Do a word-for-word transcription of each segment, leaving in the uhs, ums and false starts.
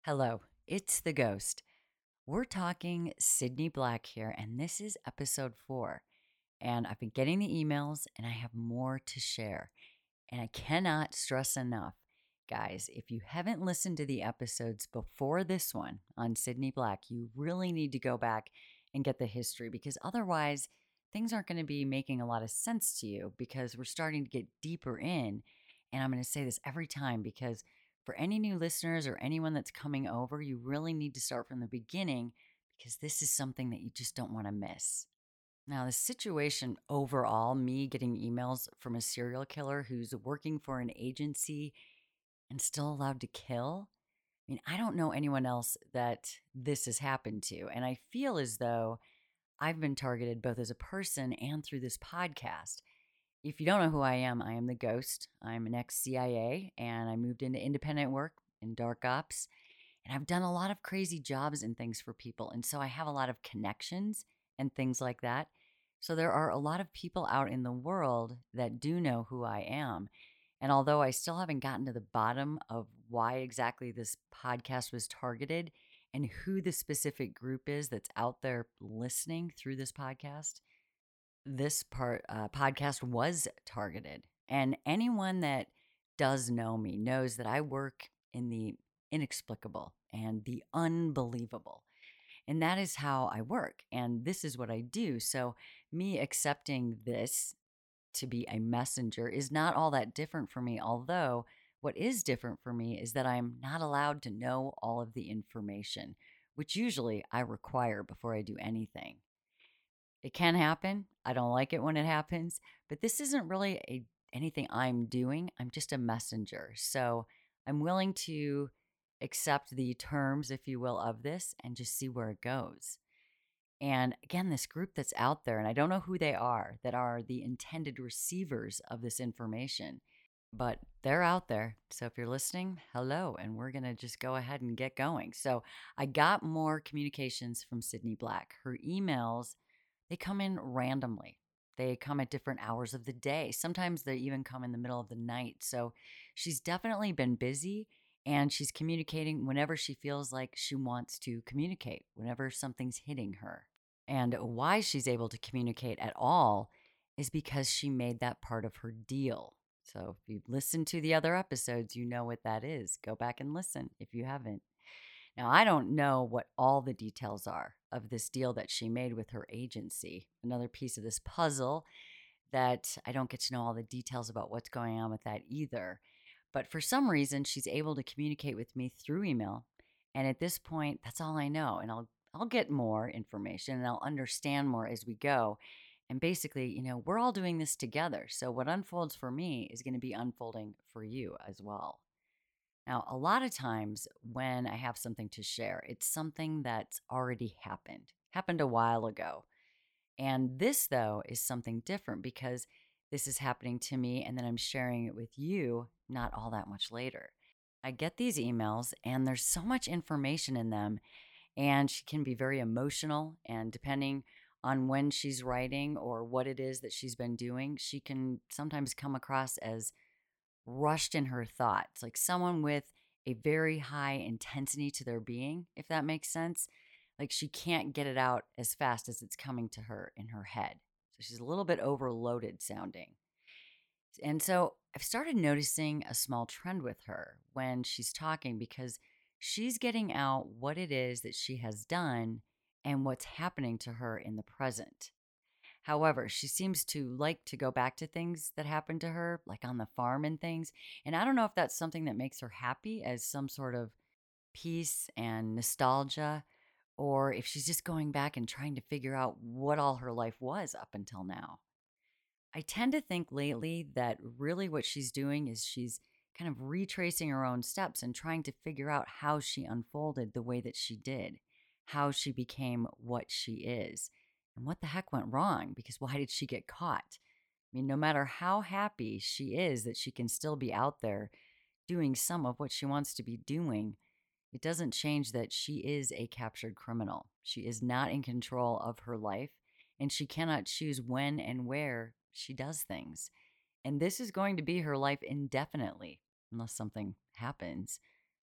Hello, it's the ghost. We're talking Sydney Black here, and this is episode four. And I've been getting the emails, and I have more to share. And I cannot stress enough, guys, if you haven't listened to the episodes before this one on Sydney Black, you really need to go back and get the history because otherwise, things aren't going to be making a lot of sense to you because we're starting to get deeper in. And I'm going to say this every time because for any new listeners or anyone that's coming over, you really need to start from the beginning because this is something that you just don't want to miss. Now, the situation overall, me getting emails from a serial killer who's working for an agency and still allowed to kill. I mean, I don't know anyone else that this has happened to. And I feel as though I've been targeted both as a person and through this podcast. If you don't know who I am, I am the ghost. I'm an ex C I A and I moved into independent work in dark ops. And I've done a lot of crazy jobs and things for people. And so I have a lot of connections and things like that. So there are a lot of people out in the world that do know who I am. And although I still haven't gotten to the bottom of why exactly this podcast was targeted and who the specific group is that's out there listening through this podcast, this part uh, podcast was targeted. And anyone that does know me knows that I work in the inexplicable and the unbelievable. And that is how I work. And this is what I do. So, me accepting this to be a messenger is not all that different for me. Although, what is different for me is that I'm not allowed to know all of the information, which usually I require before I do anything. It can happen. I don't like it when it happens, but this isn't really a anything I'm doing. I'm just a messenger. So I'm willing to accept the terms, if you will, of this and just see where it goes. And again, this group that's out there, and I don't know who they are, that are the intended receivers of this information, but they're out there. So if you're listening, hello, and we're going to just go ahead and get going. So I got more communications from Sydney Black. Her emails, they come in randomly. They come at different hours of the day. Sometimes they even come in the middle of the night. So she's definitely been busy and she's communicating whenever she feels like she wants to communicate, whenever something's hitting her. And why she's able to communicate at all is because she made that part of her deal. So if you've listened to the other episodes, you know what that is. Go back and listen if you haven't. Now, I don't know what all the details are of this deal that she made with her agency. Another piece of this puzzle that I don't get to know all the details about what's going on with that either. But for some reason, she's able to communicate with me through email. And at this point, that's all I know. And I'll I'll get more information and I'll understand more as we go. And basically, you know, we're all doing this together. So what unfolds for me is going to be unfolding for you as well. Now, a lot of times when I have something to share, it's something that's already happened, happened a while ago. And this, though, is something different because this is happening to me and then I'm sharing it with you not all that much later. I get these emails and there's so much information in them, and she can be very emotional. And depending on when she's writing or what it is that she's been doing, she can sometimes come across as rushed in her thoughts, like someone with a very high intensity to their being, if that makes sense. Like she can't get it out as fast as it's coming to her in her head. So she's a little bit overloaded sounding. And so I've started noticing a small trend with her when she's talking because she's getting out what it is that she has done and what's happening to her in the present. However, she seems to like to go back to things that happened to her, like on the farm and things. And I don't know if that's something that makes her happy as some sort of peace and nostalgia, or if she's just going back and trying to figure out what all her life was up until now. I tend to think lately that really what she's doing is she's kind of retracing her own steps and trying to figure out how she unfolded the way that she did, how she became what she is, and what the heck went wrong because why did she get caught? I mean, no matter how happy she is that she can still be out there doing some of what she wants to be doing, it doesn't change that she is a captured criminal. She is not in control of her life, and she cannot choose when and where she does things. And this is going to be her life indefinitely, unless something happens.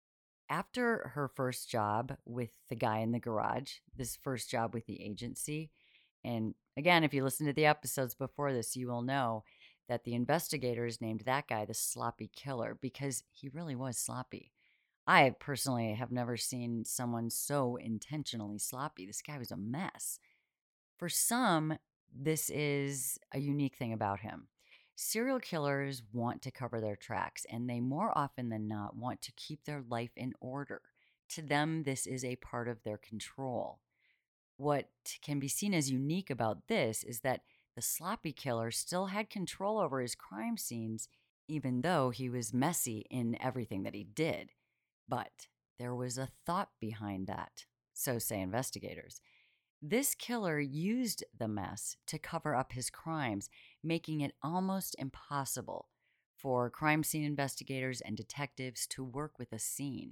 After her first job with the guy in the garage, this first job with the agency, and again, if you listen to the episodes before this, you will know that the investigators named that guy the sloppy killer because he really was sloppy. I personally have never seen someone so intentionally sloppy. This guy was a mess. For some, this is a unique thing about him. Serial killers want to cover their tracks, and they more often than not want to keep their life in order. To them, this is a part of their control. What can be seen as unique about this is that the sloppy killer still had control over his crime scenes, even though he was messy in everything that he did. But there was a thought behind that, so say investigators. This killer used the mess to cover up his crimes, making it almost impossible for crime scene investigators and detectives to work with a scene.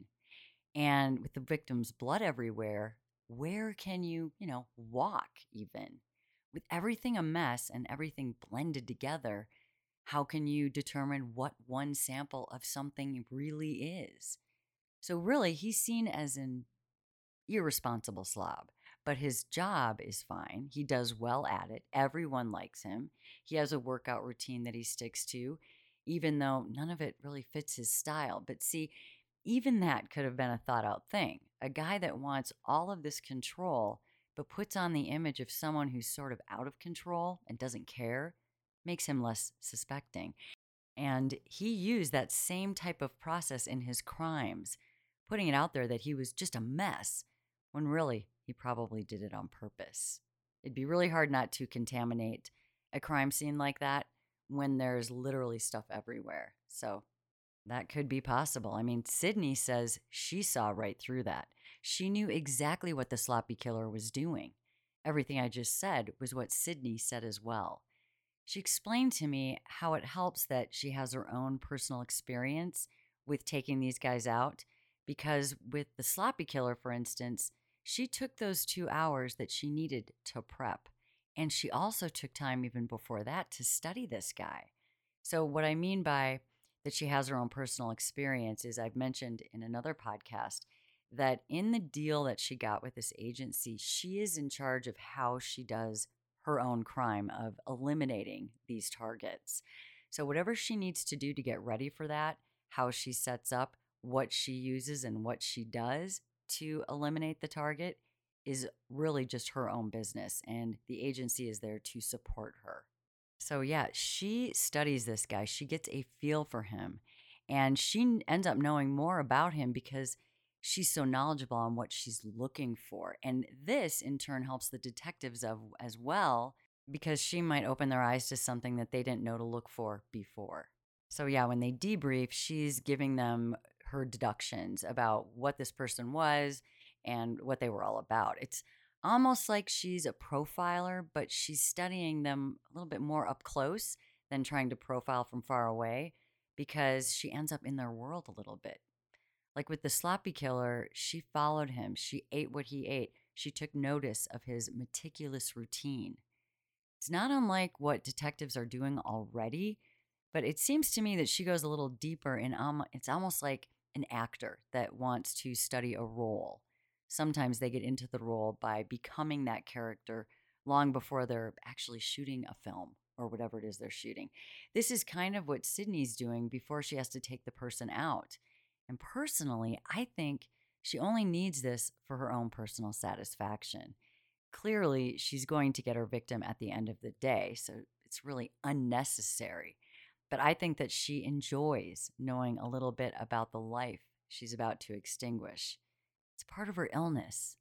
And with the victim's blood everywhere, where can you, you know, walk even? With everything a mess and everything blended together, how can you determine what one sample of something really is? So, really, he's seen as an irresponsible slob, but his job is fine. He does well at it. Everyone likes him. He has a workout routine that he sticks to, even though none of it really fits his style. But see, even that could have been a thought out thing. A guy that wants all of this control, but puts on the image of someone who's sort of out of control and doesn't care, makes him less suspecting. And he used that same type of process in his crimes, putting it out there that he was just a mess, when really he probably did it on purpose. It'd be really hard not to contaminate a crime scene like that when there's literally stuff everywhere. So that could be possible. I mean, Sydney says she saw right through that. She knew exactly what the sloppy killer was doing. Everything I just said was what Sydney said as well. She explained to me how it helps that she has her own personal experience with taking these guys out. Because with the sloppy killer, for instance, she took those two hours that she needed to prep. And she also took time even before that to study this guy. So, what I mean by that she has her own personal experience is I've mentioned in another podcast that in the deal that she got with this agency, she is in charge of how she does her own crime of eliminating these targets. So, whatever she needs to do to get ready for that, how she sets up, what she uses, and what she does to eliminate the target is really just her own business. And the agency is there to support her. So, yeah, she studies this guy. She gets a feel for him. And she n- ends up knowing more about him because she's so knowledgeable on what she's looking for. And this, in turn, helps the detectives of, as well because she might open their eyes to something that they didn't know to look for before. So, yeah, when they debrief, she's giving them her deductions about what this person was and what they were all about. It's almost like she's a profiler, but she's studying them a little bit more up close than trying to profile from far away because she ends up in their world a little bit. Like with the sloppy killer, she followed him. She ate what he ate. She took notice of his meticulous routine. It's not unlike what detectives are doing already, but it seems to me that she goes a little deeper in um, it's almost like an actor that wants to study a role. Sometimes they get into the role by becoming that character long before they're actually shooting a film or whatever it is they're shooting. This is kind of what Sydney's doing before she has to take the person out. And personally, I think she only needs this for her own personal satisfaction. Clearly, she's going to get her victim at the end of the day, so it's really unnecessary. But I think that she enjoys knowing a little bit about the life she's about to extinguish. It's part of her illness.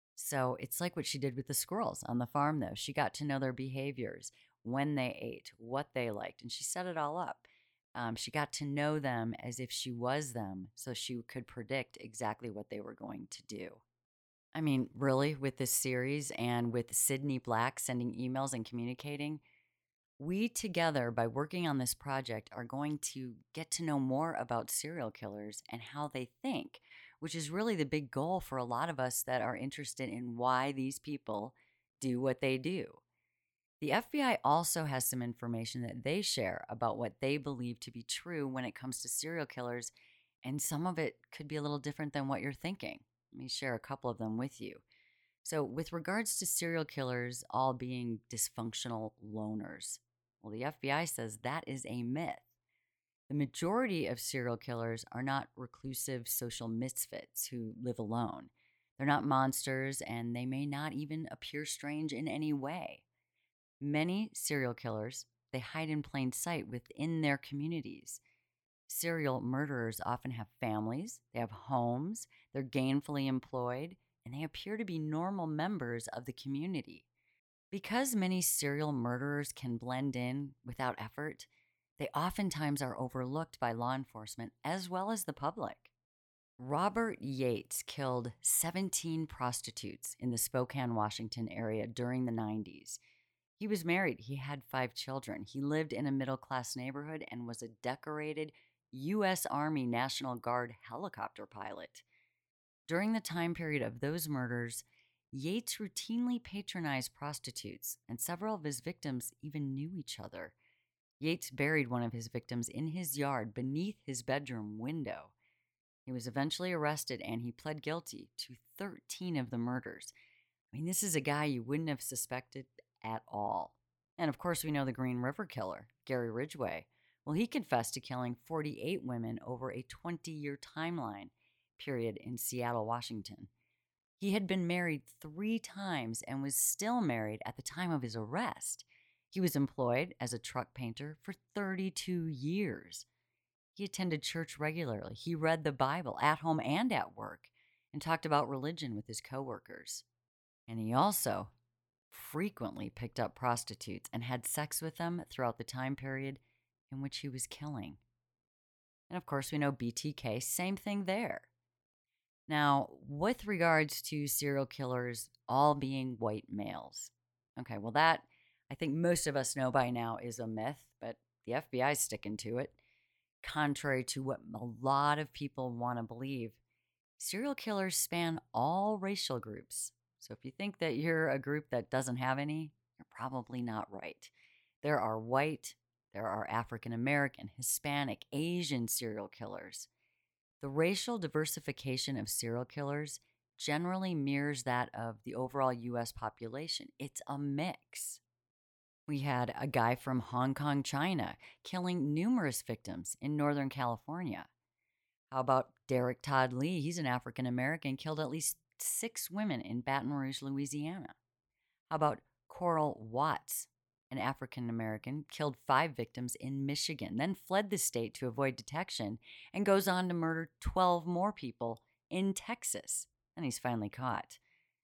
So it's like what she did with the squirrels on the farm, though. She got to know their behaviors, when they ate, what they liked, and she set it all up. Um, she got to know them as if she was them, so she could predict exactly what they were going to do. I mean, really, with this series and with Sydney Black sending emails and communicating, we together, by working on this project, are going to get to know more about serial killers and how they think, which is really the big goal for a lot of us that are interested in why these people do what they do. The F B I also has some information that they share about what they believe to be true when it comes to serial killers and some of it could be a little different than what you're thinking. Let me share a couple of them with you. So, with regards to serial killers all being dysfunctional loners, well, the F B I says that is a myth. The majority of serial killers are not reclusive social misfits who live alone. They're not monsters, and they may not even appear strange in any way. Many serial killers, they hide in plain sight within their communities. Serial murderers often have families, they have homes, they're gainfully employed, and they appear to be normal members of the community. Because many serial murderers can blend in without effort, they oftentimes are overlooked by law enforcement as well as the public. Robert Yates killed seventeen prostitutes in the Spokane, Washington area during the nineties. He was married, he had five children, he lived in a middle class neighborhood, and was a decorated U S Army National Guard helicopter pilot. During the time period of those murders, Yates routinely patronized prostitutes, and several of his victims even knew each other. Yates buried one of his victims in his yard beneath his bedroom window. He was eventually arrested and he pled guilty to thirteen of the murders. I mean, this is a guy you wouldn't have suspected at all. And of course, we know the Green River Killer, Gary Ridgway. Well, he confessed to killing forty-eight women over a twenty-year timeline period in Seattle, Washington. He had been married three times and was still married at the time of his arrest. He was employed as a truck painter for thirty-two years. He attended church regularly. He read the Bible at home and at work and talked about religion with his coworkers. And he also frequently picked up prostitutes and had sex with them throughout the time period in which he was killing. And of course, we know B T K, same thing there. Now, with regards to serial killers all being white males, okay, well, that I think most of us know by now is a myth, but the F B I is sticking to it. Contrary to what a lot of people want to believe, serial killers span all racial groups. So if you think that you're a group that doesn't have any, you're probably not right. There are white, there are African American, Hispanic, Asian serial killers. The racial diversification of serial killers generally mirrors that of the overall U S population. It's a mix. We had a guy from Hong Kong, China, killing numerous victims in Northern California. How about Derek Todd Lee? He's an African American, killed at least six women in Baton Rouge, Louisiana. How about Coral Watts, an African American, killed five victims in Michigan, then fled the state to avoid detection, and goes on to murder twelve more people in Texas. And he's finally caught.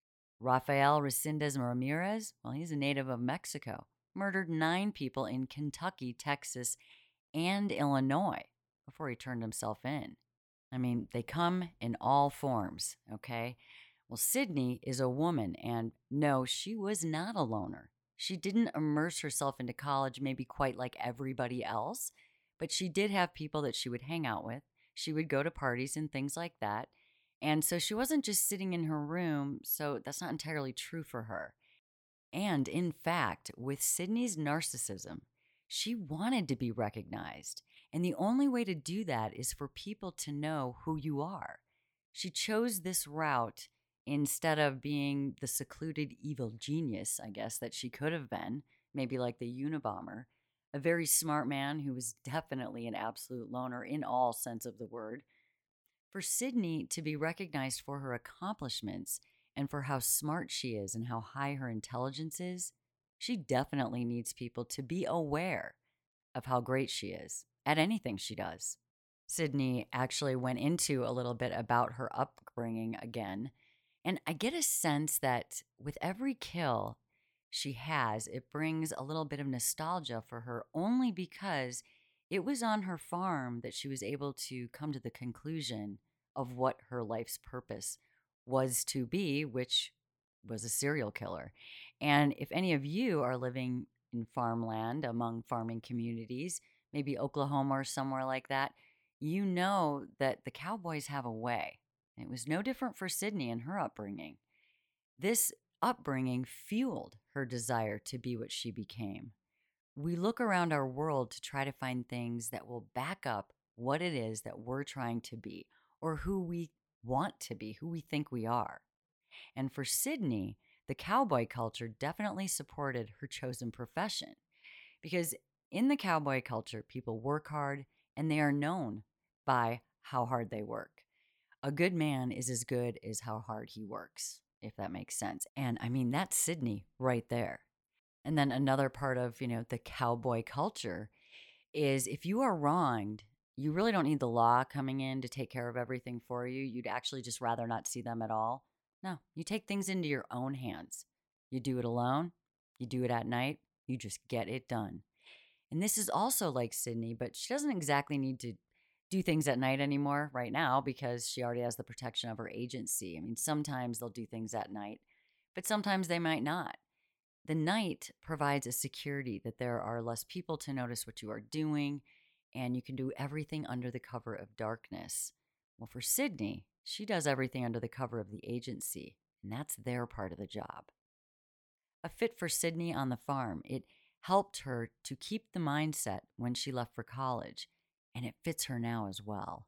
Rafael Resendez Ramirez, well, he's a native of Mexico, murdered nine people in Kentucky, Texas, and Illinois before he turned himself in. I mean, they come in all forms, okay? Well, Sydney is a woman, and no, she was not a loner. She didn't immerse herself into college maybe quite like everybody else, but she did have people that she would hang out with. She would go to parties and things like that. And so she wasn't just sitting in her room, so that's not entirely true for her. And in fact, with Sydney's narcissism, she wanted to be recognized. And the only way to do that is for people to know who you are. She chose this route instead of being the secluded evil genius, I guess, that she could have been, maybe like the Unabomber, a very smart man who was definitely an absolute loner in all sense of the word. For Sydney to be recognized for her accomplishments and for how smart she is and how high her intelligence is, she definitely needs people to be aware of how great she is at anything she does. Sydney actually went into a little bit about her upbringing again, and I get a sense that with every kill she has, it brings a little bit of nostalgia for her only because it was on her farm that she was able to come to the conclusion of what her life's purpose was to be, which was a serial killer. And if any of you are living in farmland among farming communities, maybe Oklahoma or somewhere like that, you know that the cowboys have a way. It was no different for Sydney and her upbringing. This upbringing fueled her desire to be what she became. We look around our world to try to find things that will back up what it is that we're trying to be or who we want to be, who we think we are. And for Sydney, the cowboy culture definitely supported her chosen profession because in the cowboy culture, people work hard and they are known by how hard they work. A good man is as good as how hard he works, if that makes sense. And I mean, that's Sydney right there. And then another part of, you know, the cowboy culture is if you are wronged, you really don't need the law coming in to take care of everything for you. You'd actually just rather not see them at all. No, you take things into your own hands. You do it alone, you do it at night, you just get it done. And this is also like Sydney, but she doesn't exactly need to do things at night anymore right now because she already has the protection of her agency. I mean, sometimes they'll do things at night, but sometimes they might not. The night provides a security that there are less people to notice what you are doing, and you can do everything under the cover of darkness. Well, for Sydney, she does everything under the cover of the agency, and that's their part of the job. A fit for Sydney on the farm, it helped her to keep the mindset when she left for college, and it fits her now as well.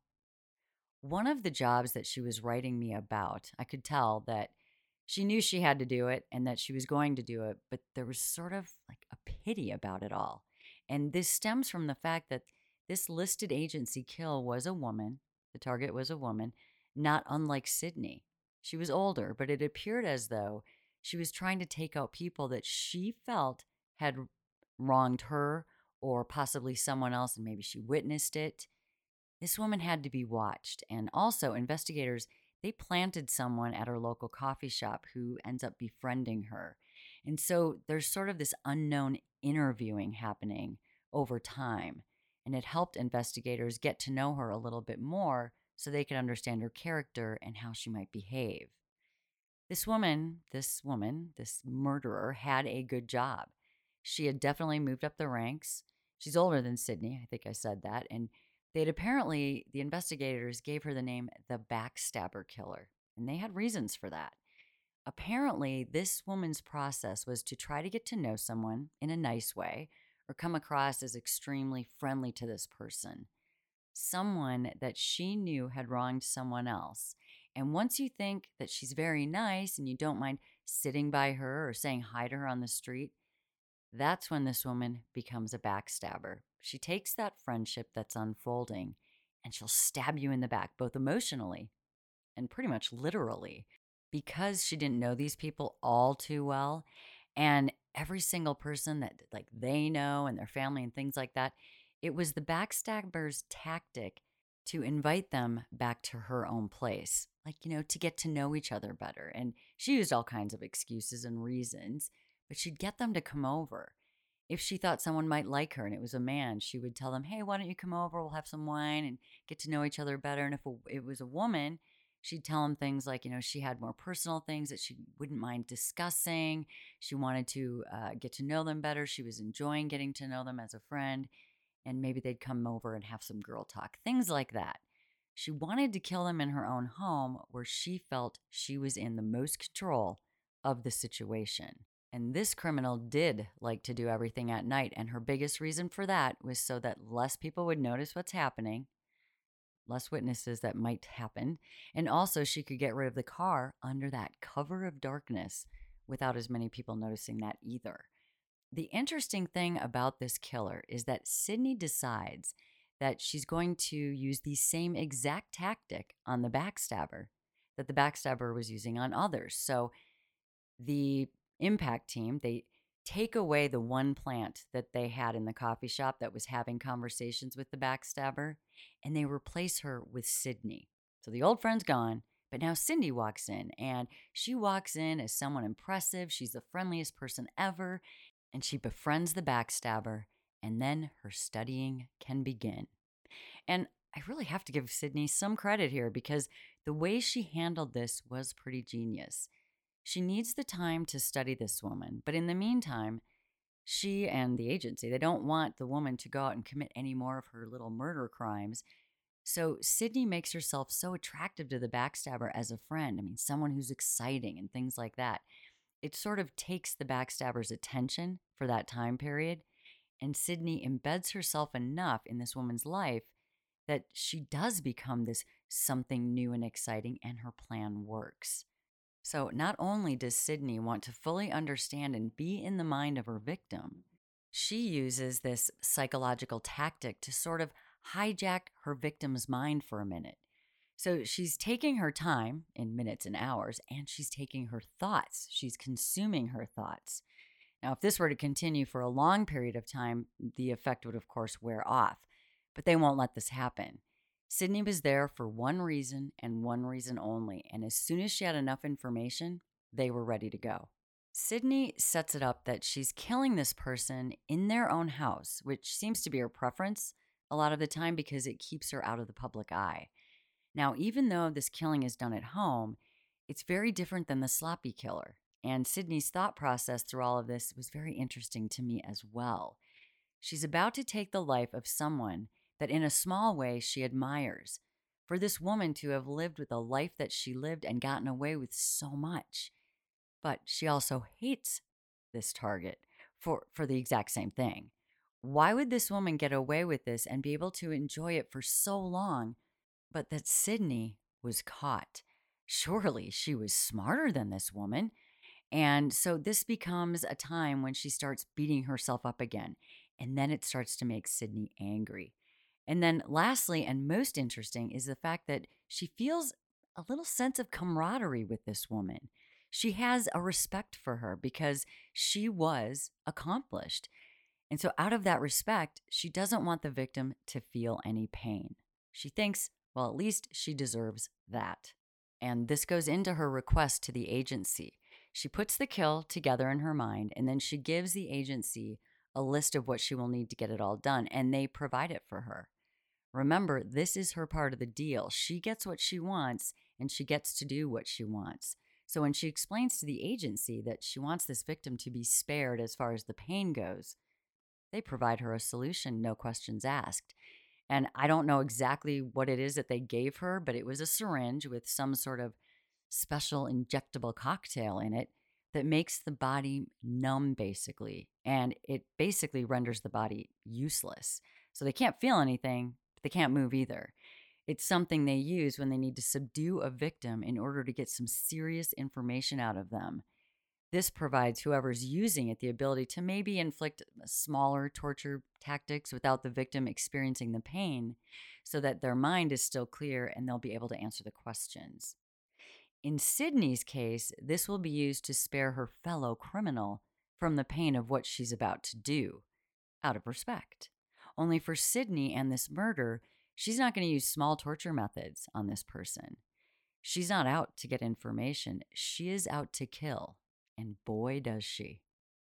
One of the jobs that she was writing me about, I could tell that she knew she had to do it and that she was going to do it, but there was sort of like a pity about it all. And this stems from the fact that this listed agency kill was a woman, the target was a woman, not unlike Sydney. She was older, but it appeared as though she was trying to take out people that she felt had wronged her or possibly someone else, and maybe she witnessed it. This woman had to be watched. And also, investigators, they planted someone at her local coffee shop who ends up befriending her. And so there's sort of this unknown interviewing happening over time. And it helped investigators get to know her a little bit more so they could understand her character and how she might behave. This woman, this woman, this murderer had a good job. She had definitely moved up the ranks. She's older than Sydney, I think I said that. And they'd apparently, the investigators gave her the name the Backstabber Killer, and they had reasons for that. Apparently, this woman's process was to try to get to know someone in a nice way or come across as extremely friendly to this person, someone that she knew had wronged someone else. And once you think that she's very nice and you don't mind sitting by her or saying hi to her on the street, that's when this woman becomes a backstabber. She takes that friendship that's unfolding and she'll stab you in the back, both emotionally and pretty much literally, because she didn't know these people all too well. And every single person that like they know and their family and things like that, it was the backstabber's tactic to invite them back to her own place, like, you know, to get to know each other better. And she used all kinds of excuses and reasons, but she'd get them to come over. If she thought someone might like her and it was a man, she would tell them, hey, why don't you come over? We'll have some wine and get to know each other better. And if it was a woman, she'd tell them things like, you know, she had more personal things that she wouldn't mind discussing. She wanted to uh, get to know them better. She was enjoying getting to know them as a friend. And maybe they'd come over and have some girl talk, things like that. She wanted to kill them in her own home where she felt she was in the most control of the situation. And this criminal did like to do everything at night. And her biggest reason for that was so that less people would notice what's happening, less witnesses that might happen. And also she could get rid of the car under that cover of darkness without as many people noticing that either. The interesting thing about this killer is that Sydney decides that she's going to use the same exact tactic on the backstabber that the backstabber was using on others. So the impact team, they take away the one plant that they had in the coffee shop that was having conversations with the backstabber, and they replace her with Sydney. So the old friend's gone, but now Cindy walks in, and she walks in as someone impressive. She's the friendliest person ever, and she befriends the backstabber, and then her studying can begin. And I really have to give Sydney some credit here because the way she handled this was pretty genius. She needs the time to study this woman, but in the meantime, she and the agency, they don't want the woman to go out and commit any more of her little murder crimes. So Sydney makes herself so attractive to the backstabber as a friend. I mean, someone who's exciting and things like that. It sort of takes the backstabber's attention for that time period, and Sydney embeds herself enough in this woman's life that she does become this something new and exciting, and her plan works. So, not only does Sydney want to fully understand and be in the mind of her victim, she uses this psychological tactic to sort of hijack her victim's mind for a minute. So, she's taking her time in minutes and hours, and she's taking her thoughts. She's consuming her thoughts. Now, if this were to continue for a long period of time, the effect would, of course, wear off. But they won't let this happen. Sydney was there for one reason and one reason only. And as soon as she had enough information, they were ready to go. Sydney sets it up that she's killing this person in their own house, which seems to be her preference a lot of the time because it keeps her out of the public eye. Now, even though this killing is done at home, it's very different than the sloppy killer. And Sydney's thought process through all of this was very interesting to me as well. She's about to take the life of someone that in a small way she admires. For this woman to have lived with a life that she lived and gotten away with so much. But she also hates this target for, for the exact same thing. Why would this woman get away with this and be able to enjoy it for so long, but that Sydney was caught? Surely she was smarter than this woman. And so this becomes a time when she starts beating herself up again. And then it starts to make Sydney angry. And then lastly, and most interesting, is the fact that she feels a little sense of camaraderie with this woman. She has a respect for her because she was accomplished. And so out of that respect, she doesn't want the victim to feel any pain. She thinks, well, at least she deserves that. And this goes into her request to the agency. She puts the kill together in her mind, and then she gives the agency a list of what she will need to get it all done, and they provide it for her. Remember, this is her part of the deal. She gets what she wants, and she gets to do what she wants. So when she explains to the agency that she wants this victim to be spared as far as the pain goes, they provide her a solution, no questions asked. And I don't know exactly what it is that they gave her, but it was a syringe with some sort of special injectable cocktail in it that makes the body numb, basically. And it basically renders the body useless. So they can't feel anything, but they can't move either. It's something they use when they need to subdue a victim in order to get some serious information out of them. This provides whoever's using it the ability to maybe inflict smaller torture tactics without the victim experiencing the pain so that their mind is still clear and they'll be able to answer the questions. In Sydney's case, this will be used to spare her fellow criminal from the pain of what she's about to do, out of respect. Only for Sydney and this murder, she's not going to use small torture methods on this person. She's not out to get information. She is out to kill. And boy, does she.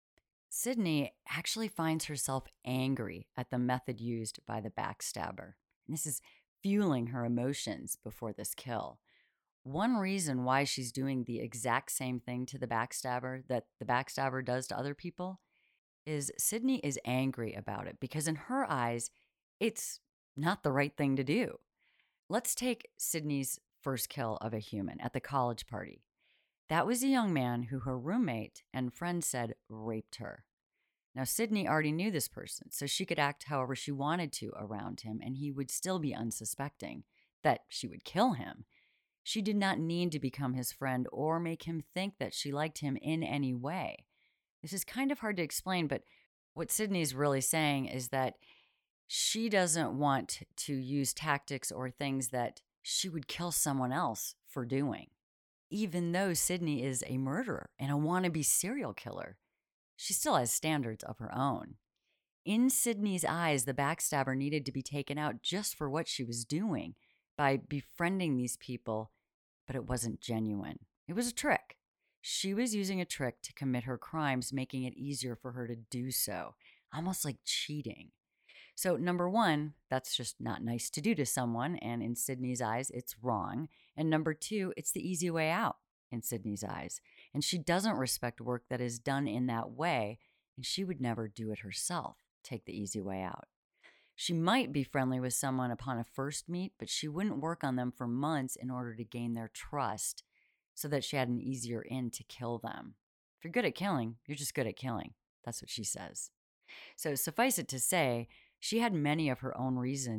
Sydney actually finds herself angry at the method used by the backstabber. And this is fueling her emotions before this kill. One reason why she's doing the exact same thing to the backstabber that the backstabber does to other people is Sydney is angry about it because in her eyes, it's not the right thing to do. Let's take Sydney's first kill of a human at the college party. That was a young man who her roommate and friend said raped her. Now, Sydney already knew this person, so she could act however she wanted to around him, and he would still be unsuspecting that she would kill him. She did not need to become his friend or make him think that she liked him in any way. This is kind of hard to explain, but what Sydney's really saying is that she doesn't want to use tactics or things that she would kill someone else for doing. Even though Sydney is a murderer and a wannabe serial killer, she still has standards of her own. In Sydney's eyes, the backstabber needed to be taken out just for what she was doing by befriending these people, but it wasn't genuine. It was a trick. She was using a trick to commit her crimes, making it easier for her to do so, almost like cheating. So, number one, that's just not nice to do to someone, and in Sydney's eyes, it's wrong. And number two, it's the easy way out in Sydney's eyes. And she doesn't respect work that is done in that way, and she would never do it herself, take the easy way out. She might be friendly with someone upon a first meet, but she wouldn't work on them for months in order to gain their trust so that she had an easier in to kill them. If you're good at killing, you're just good at killing. That's what she says. So suffice it to say, she had many of her own reasons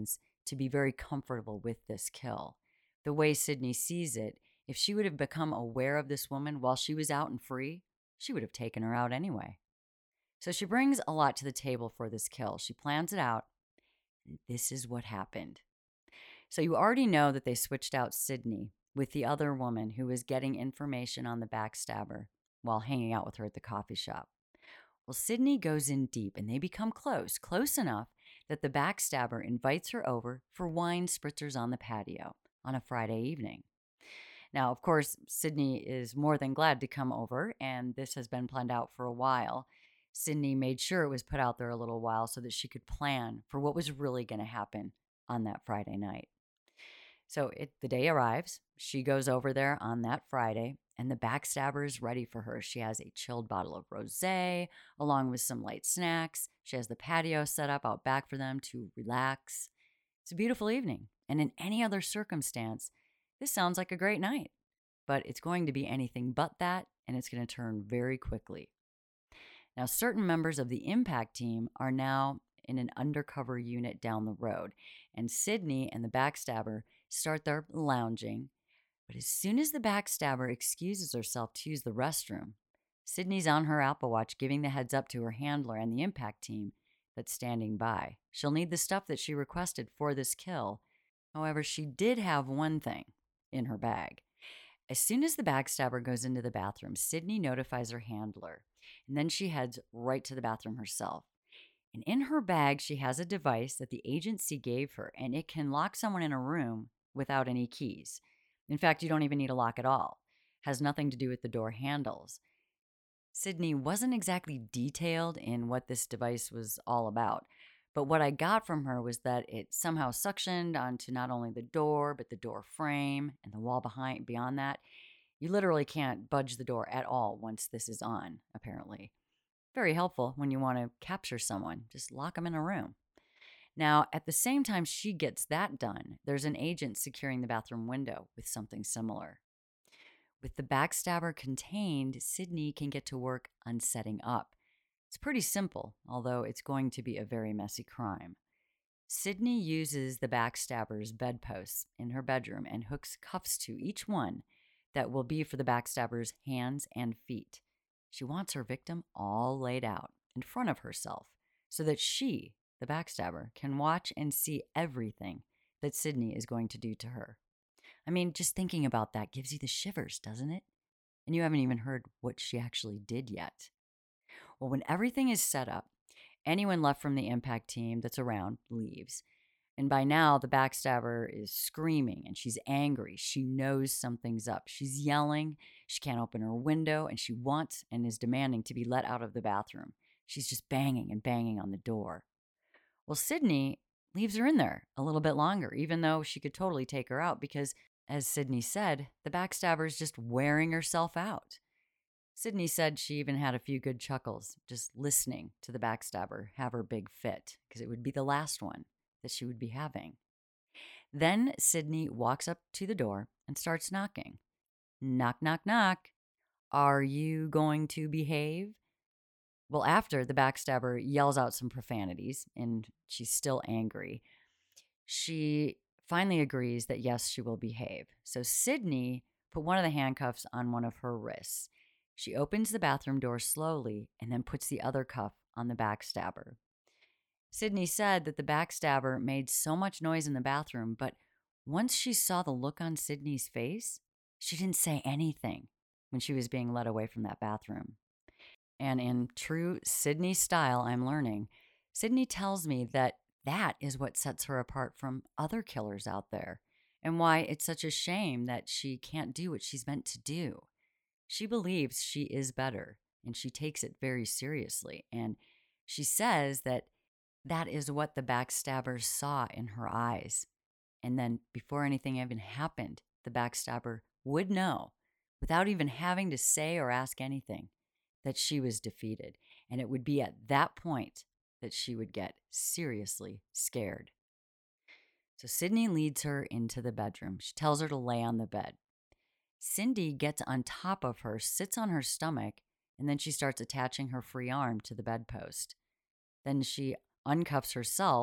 to be very comfortable with this kill. The way Sydney sees it, if she would have become aware of this woman while she was out and free, she would have taken her out anyway. So she brings a lot to the table for this kill. She plans it out, and this is what happened. So you already know that they switched out Sydney with the other woman who was getting information on the backstabber while hanging out with her at the coffee shop. Well, Sydney goes in deep and they become close, close enough that the backstabber invites her over for wine spritzers on the patio on a Friday evening. Now, of course, Sydney is more than glad to come over, and this has been planned out for a while. Sydney made sure it was put out there a little while so that she could plan for what was really going to happen on that Friday night. So it, the day arrives. She goes over there on that Friday, and the backstabber is ready for her. She has a chilled bottle of rosé, along with some light snacks. She has the patio set up out back for them to relax. It's a beautiful evening, and in any other circumstance, this sounds like a great night. But it's going to be anything but that, and it's going to turn very quickly. Now, certain members of the impact team are now in an undercover unit down the road, and Sydney and the backstabber start their lounging. But as soon as the backstabber excuses herself to use the restroom, Sydney's on her Apple Watch giving the heads up to her handler and the impact team that's standing by. She'll need the stuff that she requested for this kill. However, she did have one thing in her bag. As soon as the backstabber goes into the bathroom, Sydney notifies her handler, and then she heads right to the bathroom herself. And in her bag, she has a device that the agency gave her, and it can lock someone in a room without any keys. In fact, you don't even need a lock at all. It has nothing to do with the door handles. Sydney wasn't exactly detailed in what this device was all about, but what I got from her was that it somehow suctioned onto not only the door, but the door frame and the wall behind beyond that. You literally can't budge the door at all once this is on, apparently. Very helpful when you want to capture someone. Just lock them in a room. Now, at the same time she gets that done, there's an agent securing the bathroom window with something similar. With the backstabber contained, Sydney can get to work on setting up. It's pretty simple, although it's going to be a very messy crime. Sydney uses the backstabber's bedposts in her bedroom and hooks cuffs to each one that will be for the backstabber's hands and feet. She wants her victim all laid out in front of herself so that she, the backstabber, can watch and see everything that Sydney is going to do to her. I mean, just thinking about that gives you the shivers, doesn't it? And you haven't even heard what she actually did yet. Well, when everything is set up, anyone left from the impact team that's around leaves. And by now, the backstabber is screaming and she's angry. She knows something's up. She's yelling. She can't open her window and she wants and is demanding to be let out of the bathroom. She's just banging and banging on the door. Well, Sydney leaves her in there a little bit longer, even though she could totally take her out because, as Sydney said, the backstabber is just wearing herself out. Sydney said she even had a few good chuckles just listening to the backstabber have her big fit because it would be the last one that she would be having. Then Sydney walks up to the door and starts knocking. Knock, knock, knock. Are you going to behave? Well, after the backstabber yells out some profanities and she's still angry, she finally agrees that yes, she will behave. So Sydney put one of the handcuffs on one of her wrists. She opens the bathroom door slowly and then puts the other cuff on the backstabber. Sydney said that the backstabber made so much noise in the bathroom, but once she saw the look on Sydney's face, she didn't say anything when she was being led away from that bathroom. And in true Sydney style, I'm learning, Sydney tells me that that is what sets her apart from other killers out there and why it's such a shame that she can't do what she's meant to do. She believes she is better and she takes it very seriously. And she says that that is what the backstabber saw in her eyes. And then before anything even happened, the backstabber would know, without even having to say or ask anything, that she was defeated. And it would be at that point that she would get seriously scared. So Sydney leads her into the bedroom. She tells her to lay on the bed. Cindy gets on top of her, sits on her stomach, and then she starts attaching her free arm to the bedpost. Then she uncuffs herself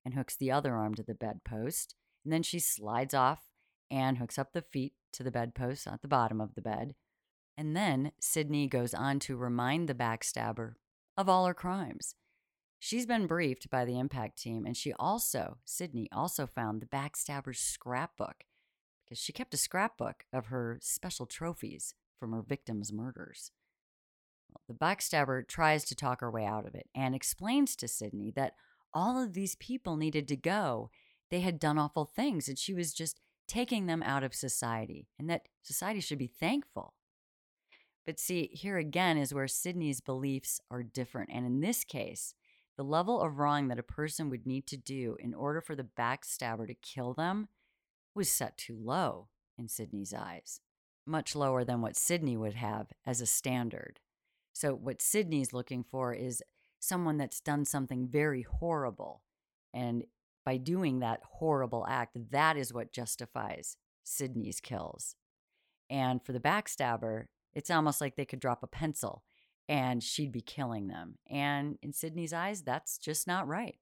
and hooks the other arm to the bedpost. And then she slides off and hooks up the feet to the bedpost at the bottom of the bed. And then Sydney goes on to remind the backstabber of all her crimes. She's been briefed by the impact team, and she also, Sydney, also found the backstabber's scrapbook because she kept a scrapbook of her special trophies from her victims' murders. Well, the backstabber tries to talk her way out of it and explains to Sydney that all of these people needed to go. They had done awful things, and she was just taking them out of society, and that society should be thankful. But see, here again is where Sydney's beliefs are different. And in this case, the level of wrong that a person would need to do in order for the backstabber to kill them was set too low in Sydney's eyes, much lower than what Sydney would have as a standard. So, what Sydney's looking for is someone that's done something very horrible. And by doing that horrible act, that is what justifies Sydney's kills. And for the backstabber, it's almost like they could drop a pencil and she'd be killing them. And in Sydney's eyes, that's just not right.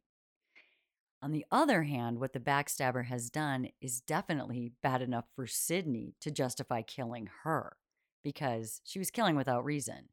On the other hand, what the backstabber has done is definitely bad enough for Sydney to justify killing her because she was killing without reason.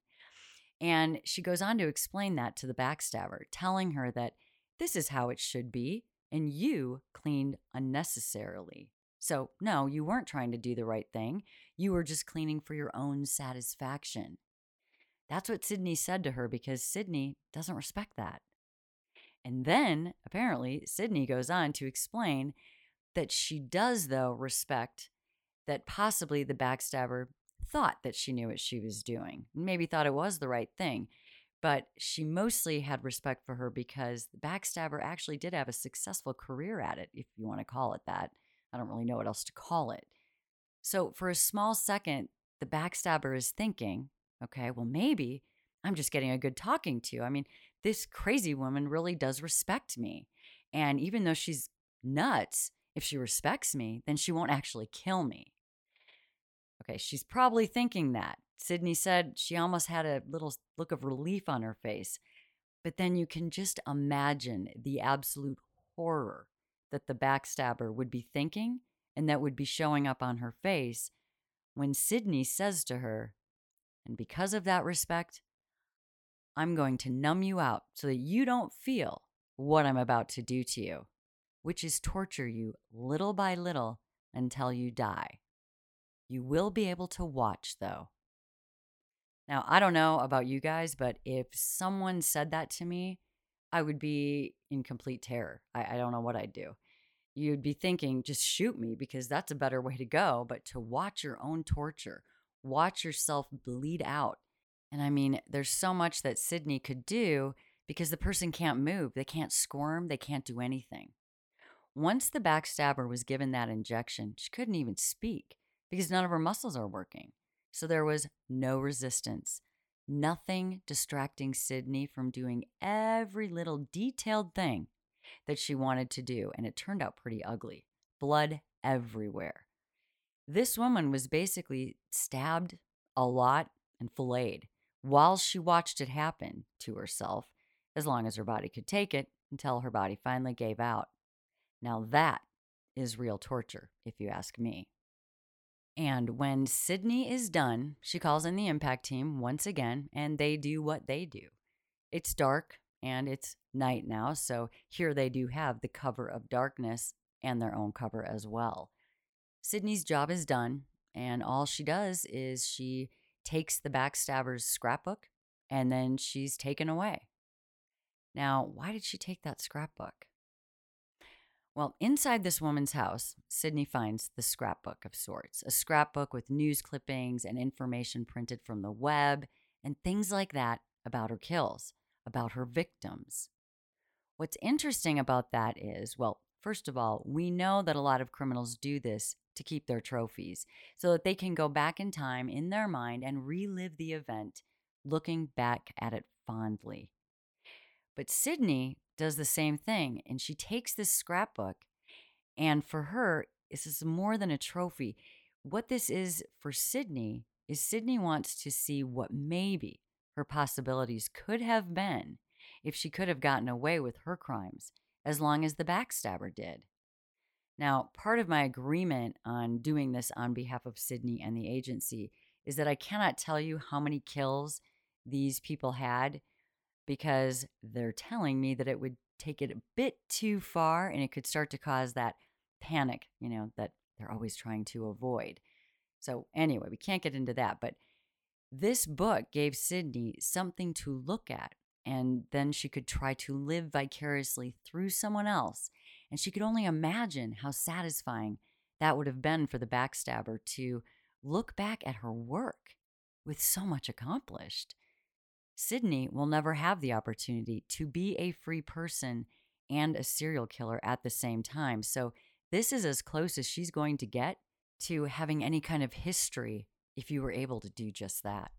And she goes on to explain that to the backstabber, telling her that this is how it should be, and you cleaned unnecessarily. So, no, you weren't trying to do the right thing. You were just cleaning for your own satisfaction. That's what Sydney said to her because Sydney doesn't respect that. And then, apparently, Sydney goes on to explain that she does, though, respect that possibly the backstabber thought that she knew what she was doing, maybe thought it was the right thing. But she mostly had respect for her because the backstabber actually did have a successful career at it, if you want to call it that. I don't really know what else to call it. So for a small second, the backstabber is thinking, okay, well, maybe I'm just getting a good talking to. I mean, this crazy woman really does respect me. And even though she's nuts, if she respects me, then she won't actually kill me. Okay, she's probably thinking that. Sydney said she almost had a little look of relief on her face. But then you can just imagine the absolute horror that the backstabber would be thinking and that would be showing up on her face when Sydney says to her, and because of that respect, I'm going to numb you out so that you don't feel what I'm about to do to you, which is torture you little by little until you die. You will be able to watch, though. Now, I don't know about you guys, but if someone said that to me, I would be in complete terror. I, I don't know what I'd do. You'd be thinking, just shoot me because that's a better way to go. But to watch your own torture, watch yourself bleed out. And I mean, there's so much that Sydney could do because the person can't move. They can't squirm. They can't do anything. Once the backstabber was given that injection, she couldn't even speak because none of her muscles are working. So there was no resistance, nothing distracting Sydney from doing every little detailed thing that she wanted to do. And it turned out pretty ugly. Blood everywhere. This woman was basically stabbed a lot and filleted while she watched it happen to herself, as long as her body could take it, until her body finally gave out. Now that is real torture, if you ask me. And when Sydney is done, she calls in the impact team once again, and they do what they do. It's dark and it's night now, so here they do have the cover of darkness and their own cover as well. Sydney's job is done, and all she does is she takes the backstabber's scrapbook, and then she's taken away. Now, why did she take that scrapbook? Well, inside this woman's house, Sydney finds the scrapbook of sorts, a scrapbook with news clippings and information printed from the web and things like that about her kills, about her victims. What's interesting about that is, well, first of all, we know that a lot of criminals do this to keep their trophies so that they can go back in time in their mind and relive the event, looking back at it fondly. But Sydney does the same thing, and she takes this scrapbook, and for her, this is more than a trophy. What this is for Sydney is Sydney wants to see what maybe her possibilities could have been if she could have gotten away with her crimes, as long as the backstabber did. Now, part of my agreement on doing this on behalf of Sydney and the agency is that I cannot tell you how many kills these people had because they're telling me that it would take it a bit too far and it could start to cause that panic, you know, that they're always trying to avoid. So, anyway, we can't get into that, but this book gave Sydney something to look at, and then she could try to live vicariously through someone else. And she could only imagine how satisfying that would have been for the backstabber to look back at her work with so much accomplished. Sydney will never have the opportunity to be a free person and a serial killer at the same time. So, this is as close as she's going to get to having any kind of history if you were able to do just that.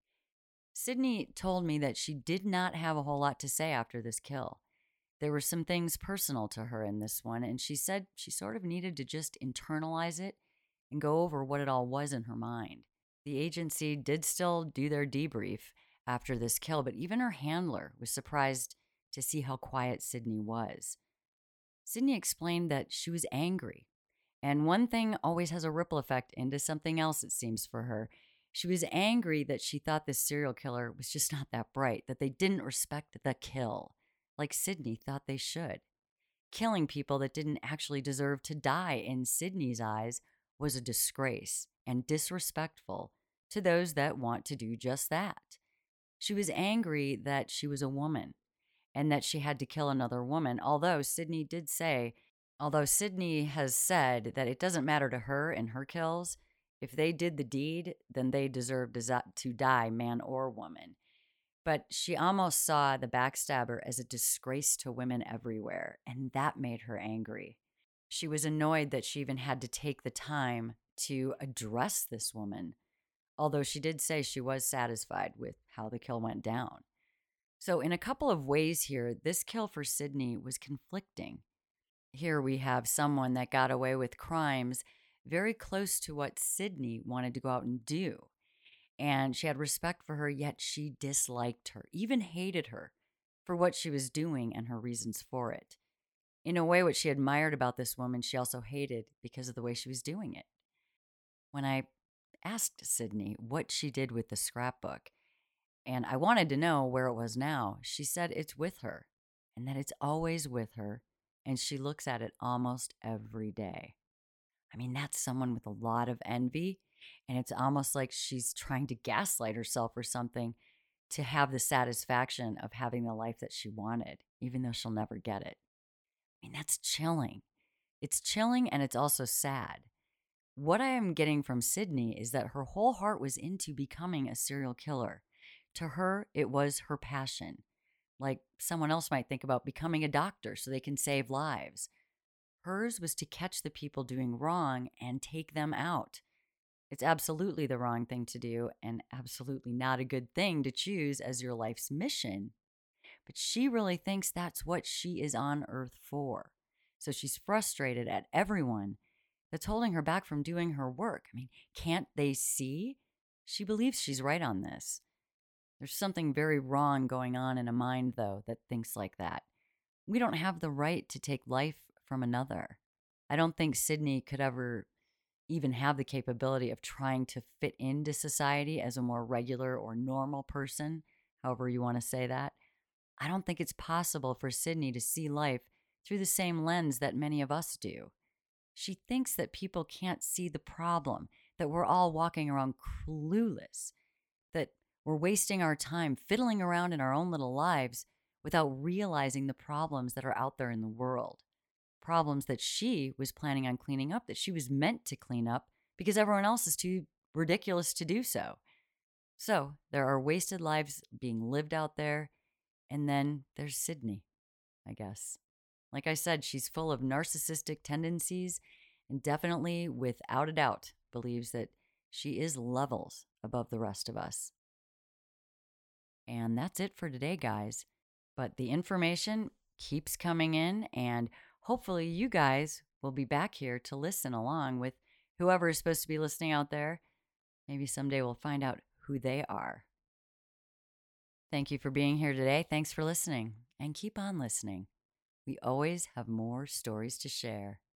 Sydney told me that she did not have a whole lot to say after this kill. There were some things personal to her in this one, and she said she sort of needed to just internalize it and go over what it all was in her mind. The agency did still do their debrief after this kill, but even her handler was surprised to see how quiet Sydney was. Sydney explained that she was angry, and one thing always has a ripple effect into something else, it seems, for her. She was angry that she thought this serial killer was just not that bright, that they didn't respect the kill, like Sydney thought they should. Killing people that didn't actually deserve to die, in Sydney's eyes, was a disgrace and disrespectful to those that want to do just that. She was angry that she was a woman and that she had to kill another woman, although Sydney did say, although Sydney has said that it doesn't matter to her and her kills. If they did the deed, then they deserve to die, man or woman. But she almost saw the backstabber as a disgrace to women everywhere, and that made her angry. She was annoyed that she even had to take the time to address this woman, although she did say she was satisfied with how the kill went down. So in a couple of ways here, this kill for Sydney was conflicting. Here we have someone that got away with crimes very close to what Sydney wanted to go out and do. And she had respect for her, yet she disliked her, even hated her for what she was doing and her reasons for it. In a way, what she admired about this woman, she also hated because of the way she was doing it. When I asked Sydney what she did with the scrapbook, and I wanted to know where it was now, she said it's with her and that it's always with her, and she looks at it almost every day. I mean, that's someone with a lot of envy, and it's almost like she's trying to gaslight herself or something to have the satisfaction of having the life that she wanted, even though she'll never get it. I mean, that's chilling. It's chilling, and it's also sad. What I am getting from Sydney is that her whole heart was into becoming a serial killer. To her, it was her passion. Like someone else might think about becoming a doctor so they can save lives. Hers was to catch the people doing wrong and take them out. It's absolutely the wrong thing to do and absolutely not a good thing to choose as your life's mission. But she really thinks that's what she is on Earth for. So she's frustrated at everyone that's holding her back from doing her work. I mean, can't they see? She believes she's right on this. There's something very wrong going on in a mind, though, that thinks like that. We don't have the right to take life from another. I don't think Sydney could ever even have the capability of trying to fit into society as a more regular or normal person, however you want to say that. I don't think it's possible for Sydney to see life through the same lens that many of us do. She thinks that people can't see the problem, that we're all walking around clueless, that we're wasting our time fiddling around in our own little lives without realizing the problems that are out there in the world. Problems that she was planning on cleaning up, that she was meant to clean up because everyone else is too ridiculous to do so. So there are wasted lives being lived out there, and then there's Sydney, I guess. Like I said, she's full of narcissistic tendencies and definitely, without a doubt, believes that she is levels above the rest of us. And that's it for today, guys. But the information keeps coming in, and hopefully you guys will be back here to listen along with whoever is supposed to be listening out there. Maybe someday we'll find out who they are. Thank you for being here today. Thanks for listening, and keep on listening. We always have more stories to share.